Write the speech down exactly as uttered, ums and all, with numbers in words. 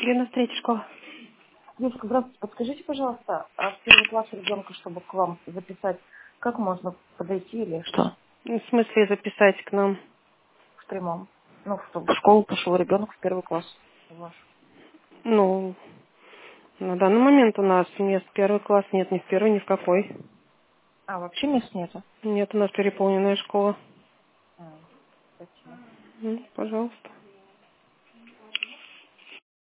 Лена, третья школа. Девушка, здравствуйте. Подскажите, пожалуйста, а в первый класс ребенка, чтобы к вам записать, как можно подойти или что? В смысле записать к нам? В прямом. Ну, чтобы в школу пошел ребенок в первый класс. Ваш. Ну, на данный момент у нас мест в первый класс нет, ни в первый, ни в какой. А, вообще мест нету? Нет, у нас переполненная школа. А, спасибо. М, Пожалуйста.